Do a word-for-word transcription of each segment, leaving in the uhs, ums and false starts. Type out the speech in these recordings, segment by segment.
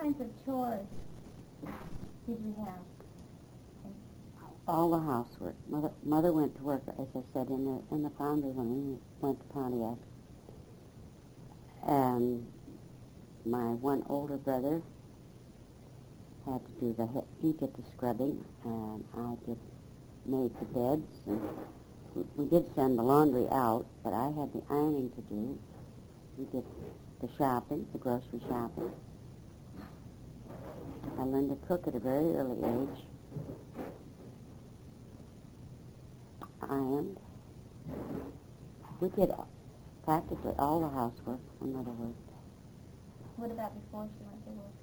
kinds of chores did you have? All the housework. Mother, mother went to work, as I said, in the in the foundry when we went to Pontiac. And my one older brother had to do the he did the scrubbing, and I did made the beds. And we, we did send the laundry out, but I had the ironing to do. We did the shopping, the grocery shopping. I learned to cook at a very early age. Ironed. We did practically all the housework when Mother worked. What about before she went to work?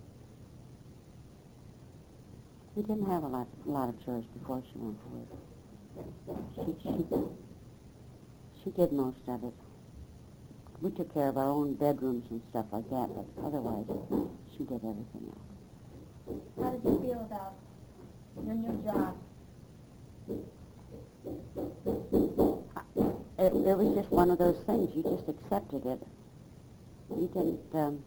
We didn't have a lot, a lot of chores before she went to work. She, she, she did most of it. We took care of our own bedrooms and stuff like that, but otherwise, she did everything else. How did you feel about your new job? It, it was just one of those things. You just accepted it. You didn't, um,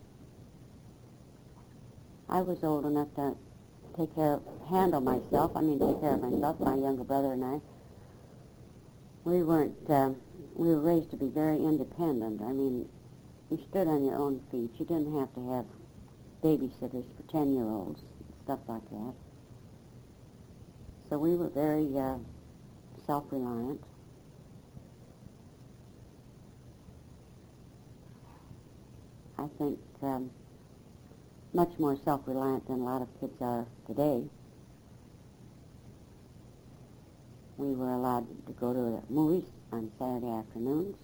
I was old enough to take care of, handle myself. I mean, take care of myself, my younger brother and I. We weren't, um, we were raised to be very independent. I mean, you stood on your own feet. You didn't have to have babysitters for ten-year-olds, stuff like that. So we were very uh, self-reliant. I think um, much more self-reliant than a lot of kids are today. We were allowed to go to the movies on Saturday afternoons,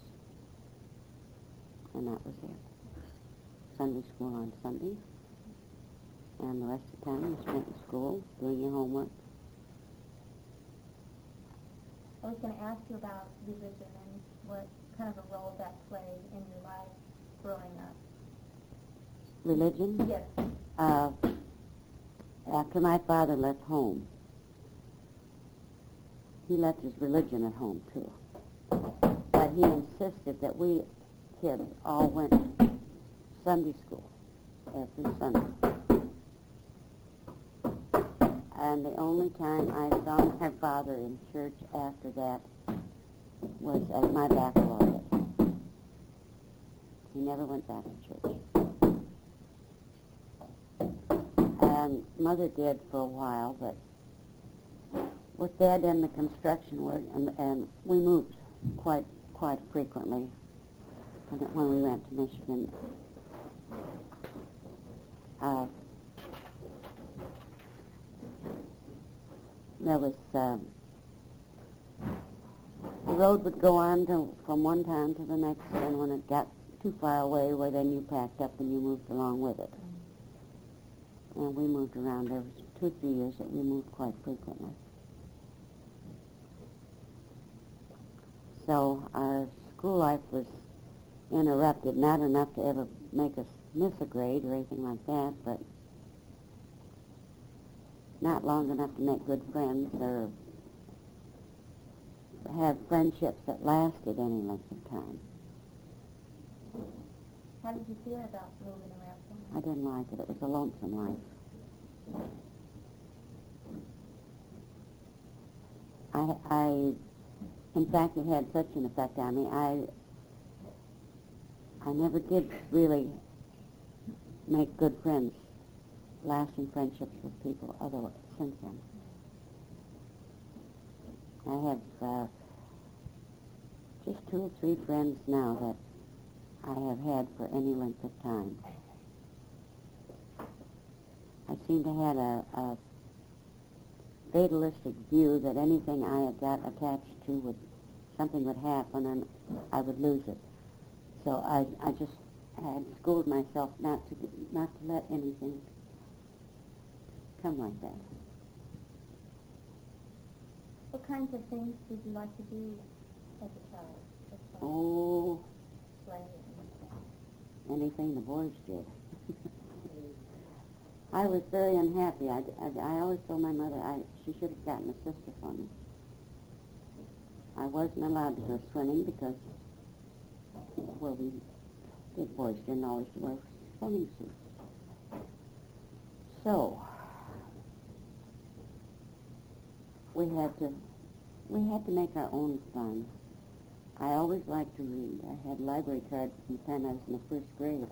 and that was it. Sunday school on Sunday, and the rest of the time you spent in school doing your homework. I was going to ask you about religion and what kind of a role that played in your life growing up. Religion? Yes. Uh, after my father left home, he left his religion at home, too. But he insisted that we kids all went to Sunday school every Sunday. And the only time I saw my father in church after that was at my baccalaureate. He never went back to church. And Mother did for a while, but with Dad in the construction work, and, and we moved quite quite frequently when, when we went to Michigan. Uh, there was, uh, the road would go on to, from one town to the next, and when it got too far away, well, then you packed up and you moved along with it. And we moved around. There was two or three years that we moved quite frequently. So our school life was interrupted, not enough to ever make us miss a grade or anything like that, but not long enough to make good friends or have friendships that lasted any length of time. How did you feel about moving around so much? I didn't like it. It was a lonesome life. I, I, in fact, it had such an effect on me. I, I never did really make good friends, lasting friendships with people other since then. I have uh, just two or three friends now that I have had for any length of time. I seem to have a, a fatalistic view that anything I had got attached to would, something would happen and I would lose it. So I, I just had schooled myself not to not to let anything come like that. What kinds of things did you like to do as a child? As Oh, play and anything the boys did. I was very unhappy. I, I, I always told my mother I she should have gotten a sister for me. I wasn't allowed to go swimming because, well, we, the boys didn't always wear swimming suits. So, we had to, we had to make our own fun. I always liked to read. I had library cards from the time I was in the first grade.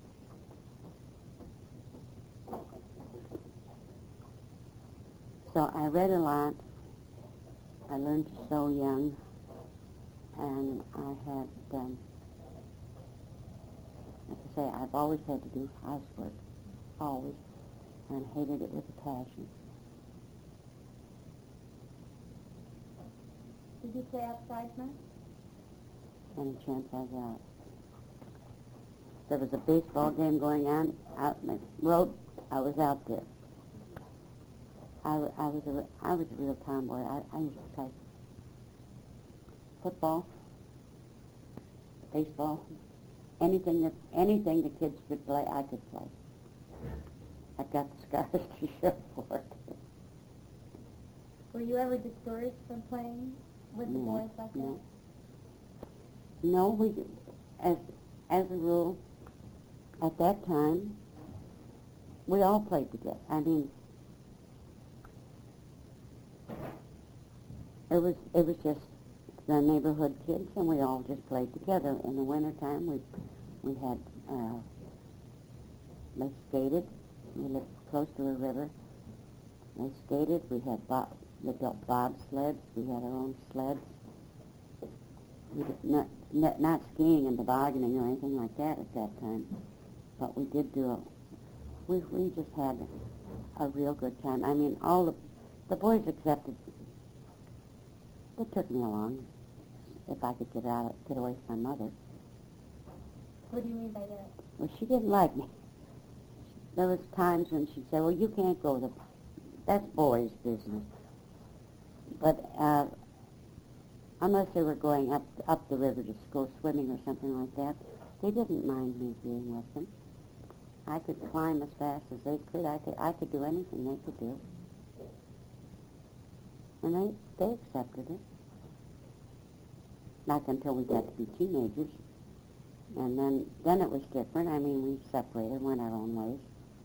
So I read a lot. I learned to sew young, and I had, um, like I say, I've always had to do housework, always, and hated it with a passion. Did you play outside much? Any chance I got. There was a baseball game going on out in the road. I was out there. I, w- I was a re- I was a real tomboy. I, I used to play football, baseball, anything that anything the kids could play, I could play. I've got the scars to show for it. Were you ever discouraged from playing with the No, boys like that? no. No, we, as as a rule, at that time, we all played together. I mean, it was it was just the neighborhood kids, and we all just played together. In the wintertime, we we had uh, they skated. We lived close to a river. They skated. We had bob, we built bobsleds. We had our own sleds. We did not, not not skiing and tobogganing or anything like that at that time, but we did do a. We we just had a real good time. I mean, all the the boys accepted. They took me along if I could get out, get away from my mother. What do you mean by that? Well, she didn't like me. There was times when she'd say, "Well, you can't go to. That's boys' business." But uh, unless they were going up up the river to go swimming or something like that, they didn't mind me being with them. I could climb as fast as they could. I could I could do anything they could do, and they they accepted it. Not until we got to be teenagers, and then then it was different. I mean, we separated, went our own ways.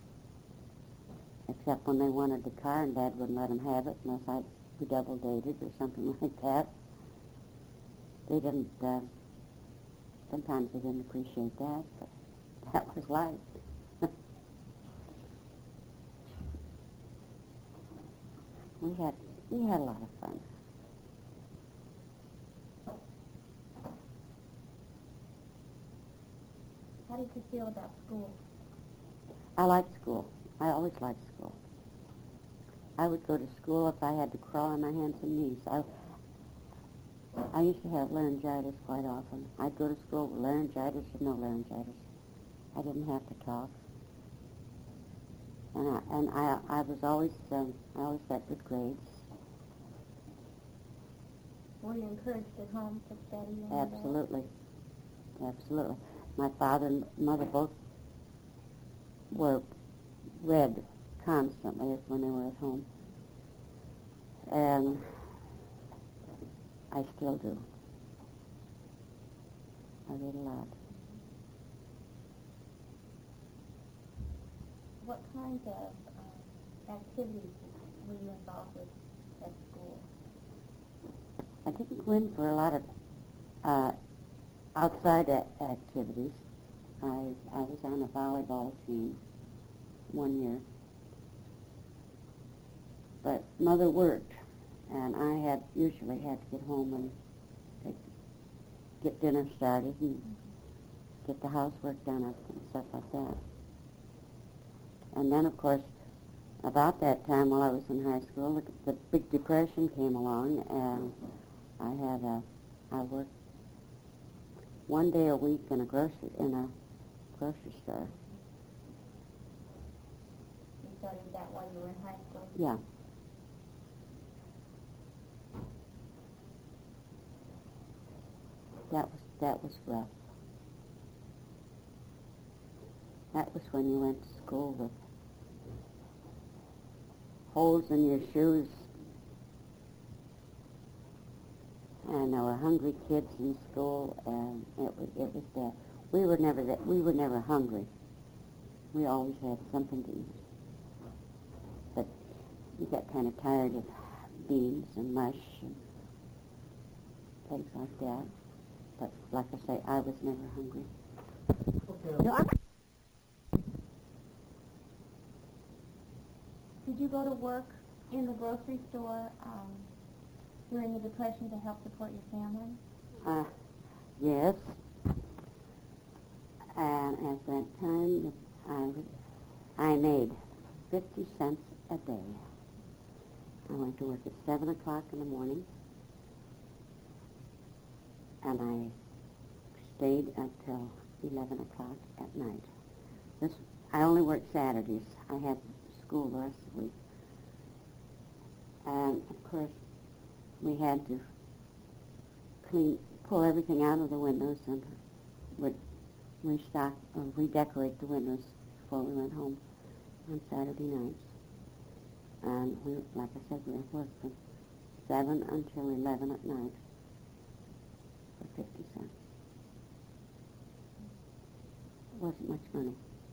Except when they wanted the car, and Dad wouldn't let them have it unless I we double dated or something like that. They didn't. Uh, sometimes they didn't appreciate that, but that was life. we had we had a lot of fun. How did you feel about school? I liked school. I always liked school. I would go to school if I had to crawl on my hands and knees. I, I used to have laryngitis quite often. I'd go to school with laryngitis or no laryngitis. I didn't have to talk. And I, and I, I was always, um, I always got good grades. Were you encouraged at home to study? And Absolutely. Absolutely. My father and mother both were read constantly when they were at home. And I still do. I read a lot. What kinds of um, activities were you involved with at school? I didn't go in for a lot of uh, outside a- activities. I I was on a volleyball team one year. But Mother worked, and I had usually had to get home and take, get dinner started and get the housework done and stuff like that. And then, of course, about that time while I was in high school, the, the big depression came along, and I had a, I worked one day a week in a grocery in a grocery store. You studied that while you were in high school? Yeah. That was that was rough. That was when you went to school with holes in your shoes, and there were hungry kids in school, and it was it was bad. We were never that we were never hungry. We always had something to eat. you get kind of tired of beans and mush and things like that. But like I say, I was never hungry. Okay. No, I- Did you go to work in the grocery store um, during the Depression to help support your family? Uh, yes. And at that time, I, was, I made fifty cents a day. I went to work at seven o'clock in the morning, and I stayed until eleven o'clock at night. This I only worked Saturdays. I had school the rest of the week. And, of course, we had to clean, pull everything out of the windows and would restock or redecorate the windows before we went home on Saturday nights. And we, like I said, we would work from seven until eleven at night for fifty cents. It wasn't much money.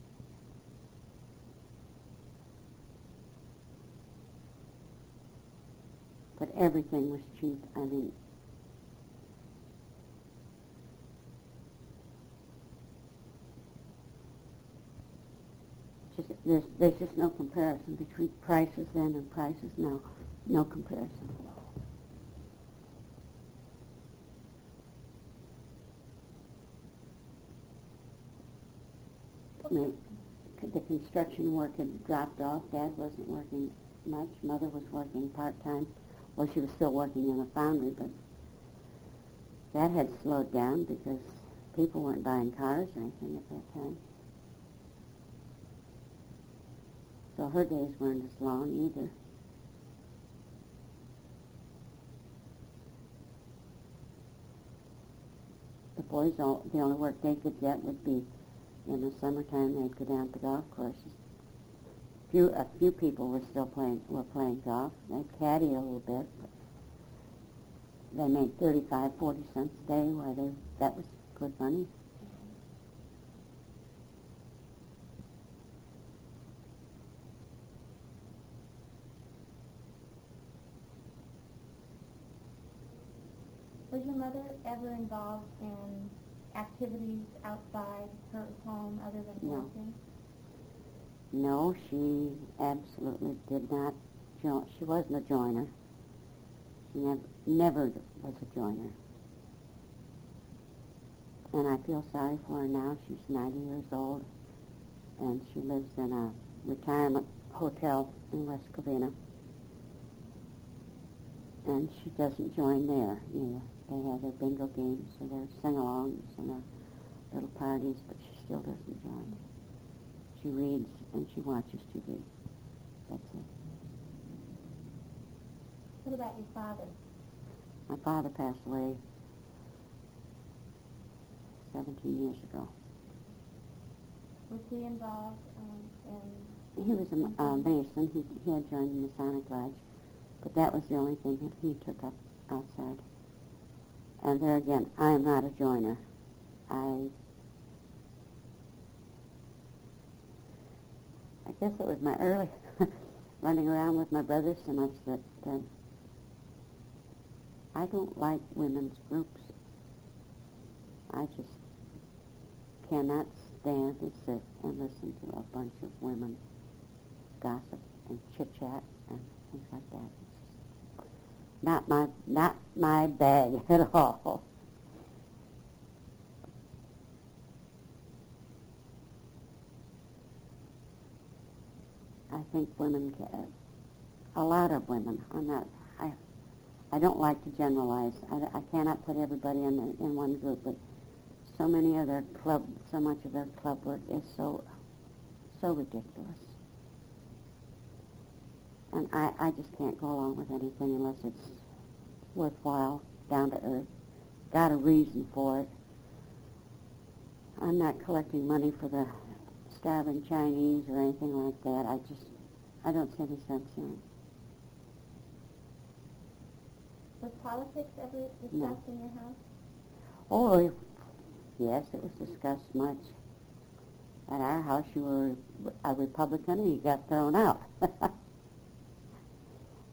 But everything was cheap. I mean, just there's there's just no comparison between prices then and prices now. No comparison. I mean, the construction work had dropped off. Dad wasn't working much. Mother was working part-time. Well, she was still working in a foundry, but that had slowed down because people weren't buying cars or anything at that time. So her days weren't as long either. The boys, all, the only work they could get would be in the summertime. They'd go down to golf courses. Few, a few people were still playing, were playing golf. They'd caddy a little bit, but they made thirty-five, forty cents a day. Why they, that was good money. Was your mother ever involved in activities outside her home other than No. working? No, she absolutely did not. Jo- she wasn't a joiner. She never, never was a joiner. And I feel sorry for her now. She's ninety years old, and she lives in a retirement hotel in West Covina. And she doesn't join there either. They have their bingo games or their sing-alongs and their little parties, but she still doesn't join. She reads and she watches T V. That's it. What about your father? My father passed away seventeen years ago. Was he involved um, in... He was a uh, Mason. He, he had joined the Masonic Lodge, but that was the only thing that he took up outside. And there again, I am not a joiner. I I guess it was my early running around with my brothers so much that uh, I don't like women's groups. I just cannot stand to sit and listen to a bunch of women gossip and chit-chat and things like that. It's just not my, not my bag at all. I think women, can, a lot of women, I'm not, I, I don't like to generalize. I, I cannot put everybody in the, in one group, but so many of their club, so much of their club work is so, so ridiculous. And I, I just can't go along with anything unless it's worthwhile, down to earth, got a reason for it. I'm not collecting money for the starving Chinese or anything like that. I just, I don't see any sense in it. Was politics ever discussed No. in your house? Oh, yes, it was discussed much. At our house, you were a Republican and you got thrown out.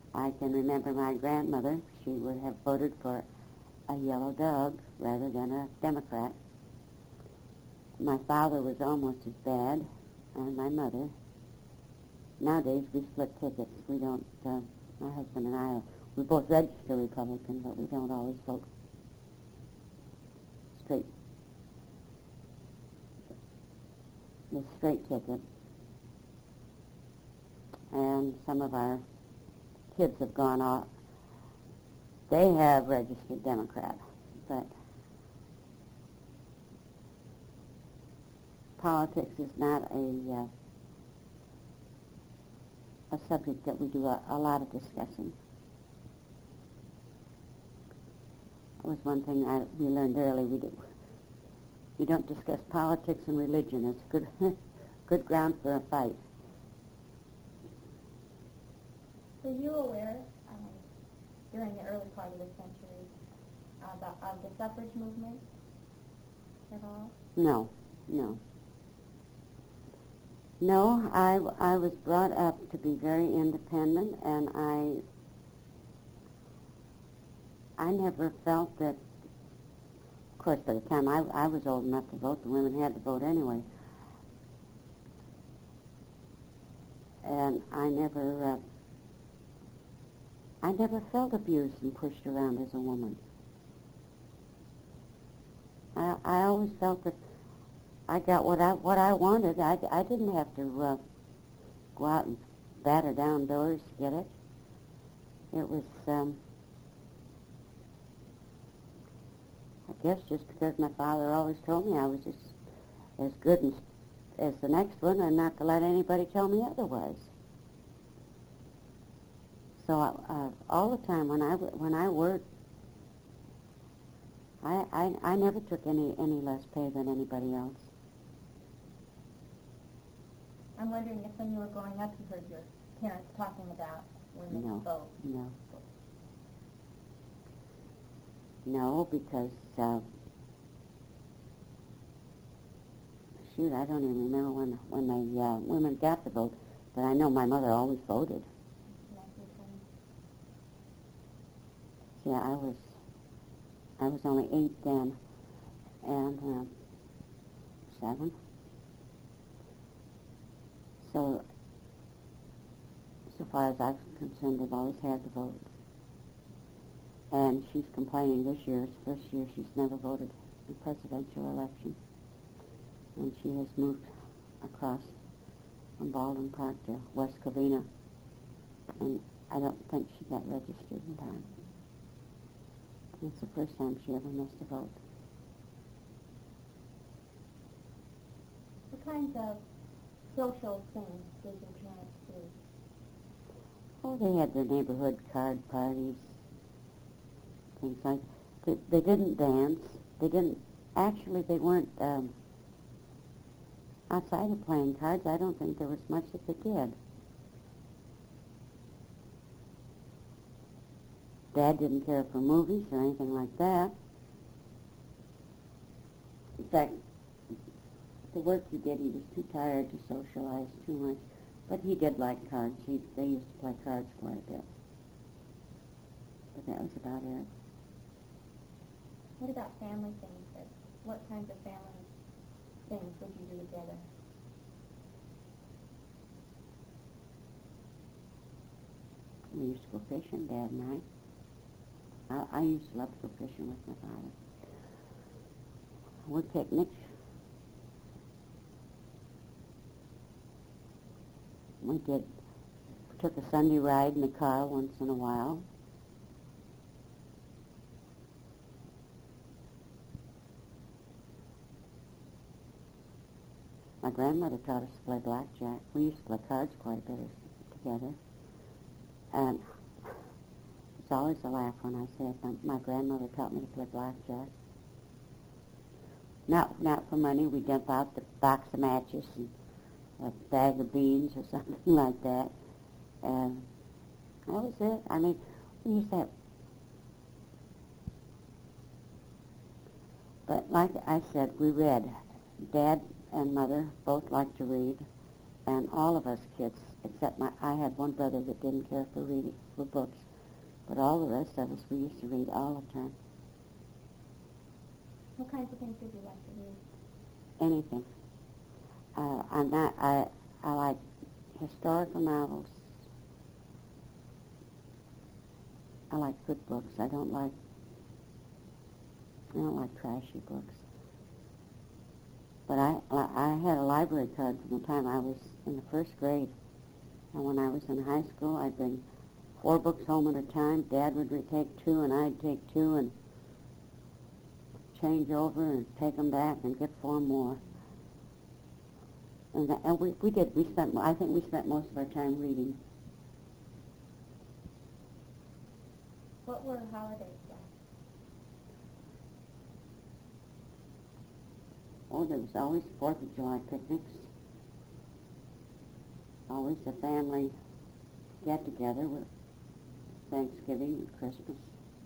I can remember my grandmother. She would have voted for a yellow dog rather than a Democrat. My father was almost as bad, and my mother. Nowadays, we split tickets. We don't, uh, my husband and I, we both register Republican, but we don't always vote straight. The straight ticket. And some of our kids have gone off. They have registered Democrat, but politics is not a uh, a subject that we do a, a lot of discussing. That was one thing I, we learned early. We do. We don't discuss politics and religion. It's good, good ground for a fight. Were you aware, um, during the early part of the century, about of the suffrage movement at all? No, no. No, I, I was brought up to be very independent, and I I never felt that, of course, by the time I, I was old enough to vote, the women had to vote anyway. And I never, uh, I never felt abused and pushed around as a woman. I, I always felt that I got what I what I wanted. I, I didn't have to uh, go out and batter down doors to get it. It was, um, I guess, just because my father always told me I was just as good as, as the next one, and not to let anybody tell me otherwise. So uh, all the time when I when I worked, I, I I never took any any less pay than anybody else. I'm wondering if when you were growing up you heard your parents talking about women's No, vote. no. No, because, uh, shoot, I don't even remember when when the uh, women got the vote, but I know my mother always voted. See, I was, I was only eight then, and uh, seven. So, so far as I'm concerned, they've always had the vote. And she's complaining this year, it's the first year she's never voted in a presidential election. And she has moved across from Baldwin Park to West Covina. And I don't think she got registered in time. It's the first time she ever missed a vote. What kinds of social things did your parents do? Oh, they had their neighborhood card parties, things like that. They, they didn't dance. They didn't, actually they weren't, um, outside of playing cards, I don't think there was much that they did. Dad didn't care for movies or anything like that. In fact, the work he did, he was too tired to socialize too much. But he did like cards. He, they used to play cards quite a bit. But that was about it. What about family things? That, what kinds of family things would you do together? We used to go fishing, Dad and I. I, I used to love to go fishing with my father. We picnicked. We did, took a Sunday ride in the car once in a while. My grandmother taught us to play blackjack. We used to play cards quite a bit together. And it's always a laugh when I say it. My, my grandmother taught me to play blackjack. Not, not for money. We'd dump out the box of matches and a bag of beans or something like that. And that was it. I mean, we used to have... But like I said, we read. Dad and Mother both liked to read. and all of us kids, except my, I had one brother that didn't care for reading, for books, but all the rest of us, we used to read all the time. What kinds of things did you like to read? Anything. Uh, I'm not, I, I like historical novels. I like good books. I don't like, I don't like trashy books. But I, I had a library card from the time I was in the first grade. And when I was in high school, I'd bring four books home at a time. Dad would take two, and I'd take two, and change over and take them back and get four more. And, that, and we, we did. We spent. I think we spent most of our time reading. What were holidays like? Oh, there was always Fourth of July picnics. Always a family get-together with Thanksgiving and Christmas.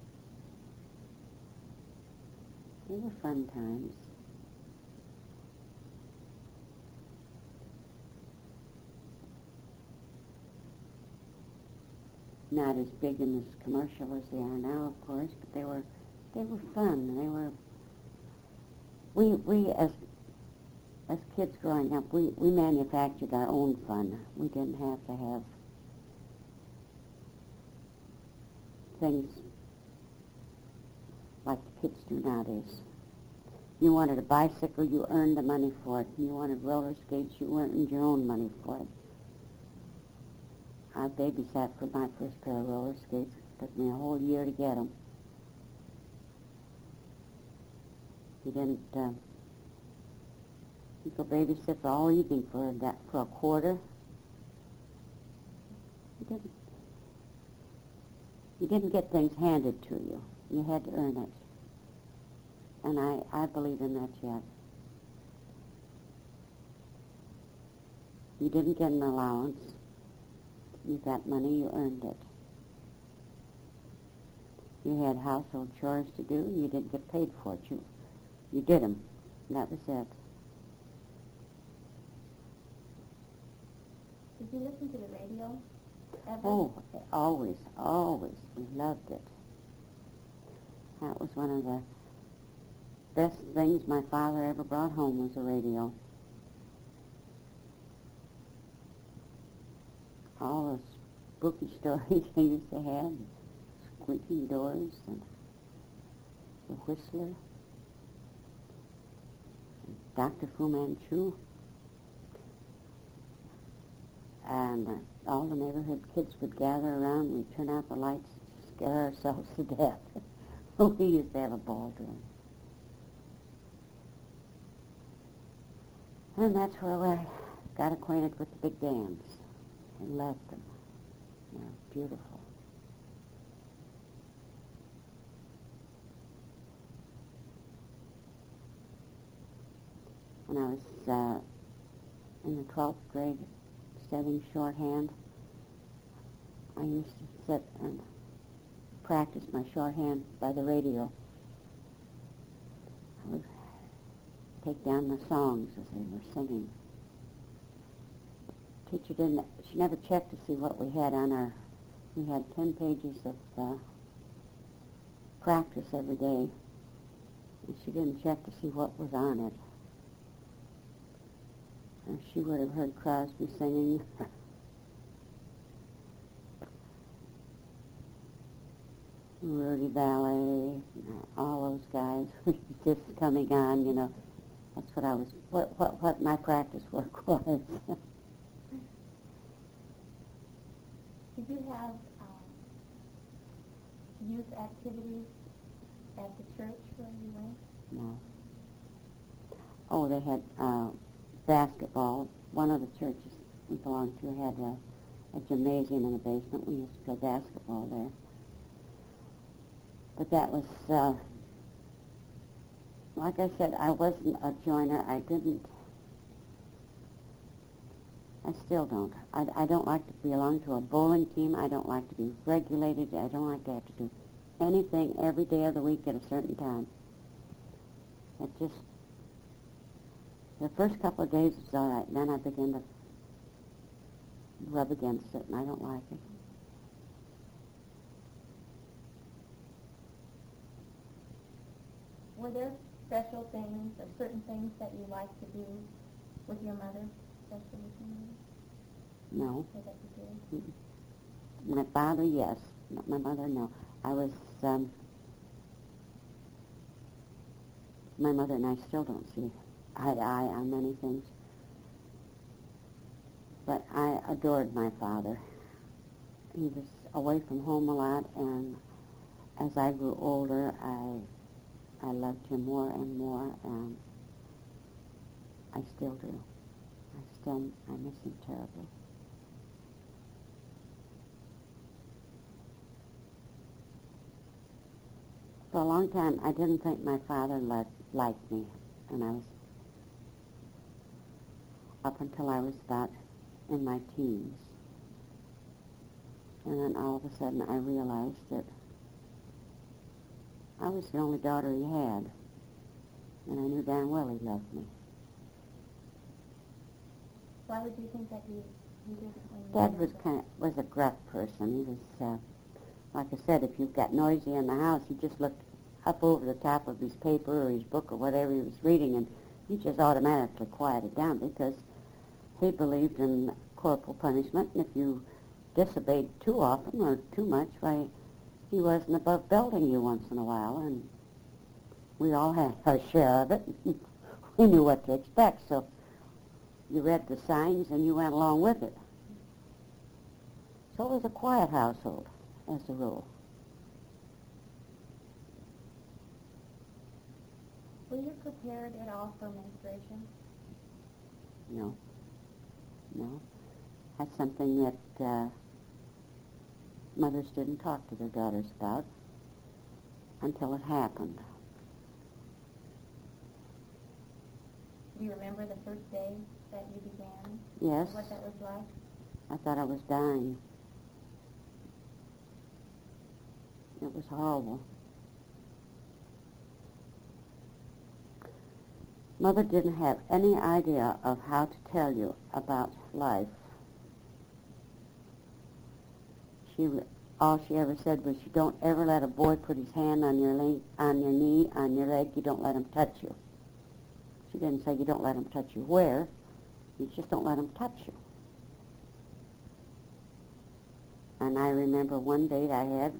They were fun times. Not as big and as commercial as they are now, of course, but they were they were fun. They were we we as as kids growing up, we, we manufactured our own fun. We didn't have to have things like the kids do nowadays. You wanted a bicycle, you earned the money for it. You wanted roller skates, you earned your own money for it. I babysat for my first pair of roller skates. It took me a whole year to get them. You didn't, uh, you could babysit for all evening for that, for a quarter. You didn't, you didn't get things handed to you. You had to earn it. And I, I believe in that yet. You didn't get an allowance. You got money, you earned it. You had household chores to do, you didn't get paid for it. You, you did them. And that was it. Did you listen to the radio ever? Oh, always, always. We loved it. That was one of the best things my father ever brought home was a radio. All those spooky stories they used to have, squeaking doors, and the Whistler, and Doctor Fu Manchu, and uh, all the neighborhood kids would gather around. We'd turn out the lights, scare ourselves to death. We used to have a ball doing. And that's where I got acquainted with the big dams. I loved them. They're beautiful. When I was uh, in the twelfth grade studying shorthand, I used to sit and practice my shorthand by the radio. I would take down the songs as they were singing. Teacher didn't, she never checked to see what we had on our, we had ten pages of uh, practice every day, and she didn't check to see what was on it. And she would have heard Crosby singing. Rudy Valley, all those guys were just coming on, you know. That's what I was, what, what, what my practice work was. Did you have um, youth activities at the church where you went? No. Oh, they had uh, basketball. One of the churches we belonged to had a, a gymnasium in the basement. We used to play basketball there. But that was, uh, like I said, I wasn't a joiner. I didn't, I still don't. I, I don't like to belong to a bowling team. I don't like to be regulated. I don't like to have to do anything every day of the week at a certain time. It just, the first couple of days was all right. Then I began to rub against it, and I don't like it. Were there special things or certain things that you liked to do with your mother, especially with your mother? No. Or that you did? Mm-mm. My father, yes. My mother, no. I was, um, my mother and I still don't see eye to eye on many things. But I adored my father. He was away from home a lot, and as I grew older, I I loved him more and more, and I still do. I still, I miss him terribly. For a long time, I didn't think my father li- liked me, and I was, up until I was about in my teens. And then all of a sudden I realized that I was the only daughter he had, and I knew damn well he loved me. Why would you think that he, he didn't? when you Dad were was younger? kind of, was a gruff person. He was, uh, like I said, if you got noisy in the house, he just looked up over the top of his paper or his book or whatever he was reading, and he just automatically quieted down because he believed in corporal punishment, and if you disobeyed too often or too much, why, he wasn't above belting you once in a while, and we all had our share of it. We knew what to expect, so you read the signs and you went along with it. So it was a quiet household, as a rule. Were you prepared at all for menstruation? No. No. That's something that uh, mothers didn't talk to their daughters about until it happened. Do you remember the first day that you began? Yes. What that was like? I thought I was dying. It was horrible. Mother didn't have any idea of how to tell you about life. She, all she ever said was, you don't ever let a boy put his hand on your leg, on your knee, on your leg. You don't let him touch you. She didn't say you don't let him touch you where. You just don't let him touch you. And I remember one date I had,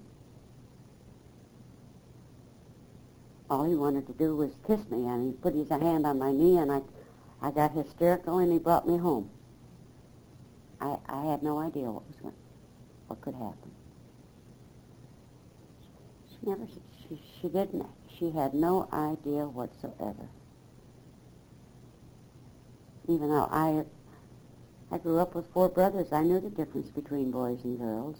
all he wanted to do was kiss me, and he put his hand on my knee, and I, I got hysterical, and he brought me home. I, I had no idea what was going, what could happen. She never, she, she didn't, she had no idea whatsoever. Even though I, I grew up with four brothers, I knew the difference between boys and girls.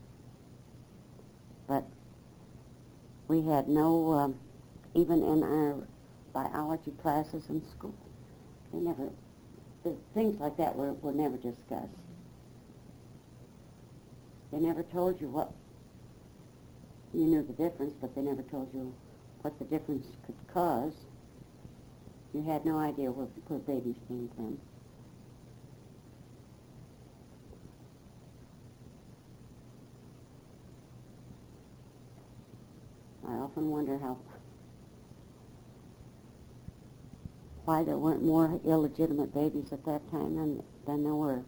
But we had no, um, even in our biology classes in school, they never, the things like that were, were never discussed. They never told you what, you knew the difference, but they never told you what the difference could cause. You had no idea where, where babies came from. I often wonder how, why there weren't more illegitimate babies at that time than, than there were.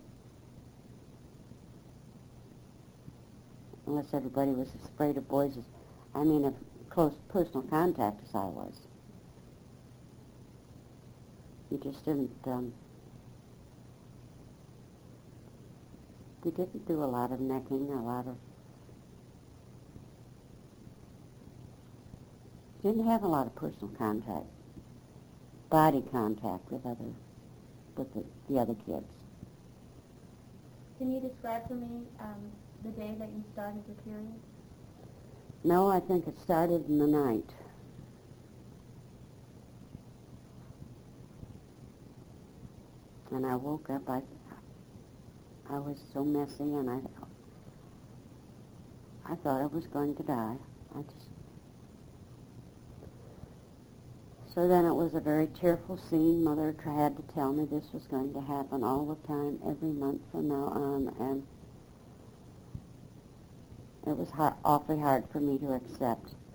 Unless everybody was as afraid of boys as, I mean, of close personal contact as I was. You just didn't, um, you didn't do a lot of necking, a lot of, you didn't have a lot of personal contact, body contact with other, with the, the other kids. Can you describe for me um, the day that you started your period? No, I think it started in the night. And I woke up, I, I was so messy, and I, I thought I was going to die. I just, So then it was a very tearful scene. Mother tr- had to tell me this was going to happen all the time, every month from now on, and it was hard, awfully hard for me to accept.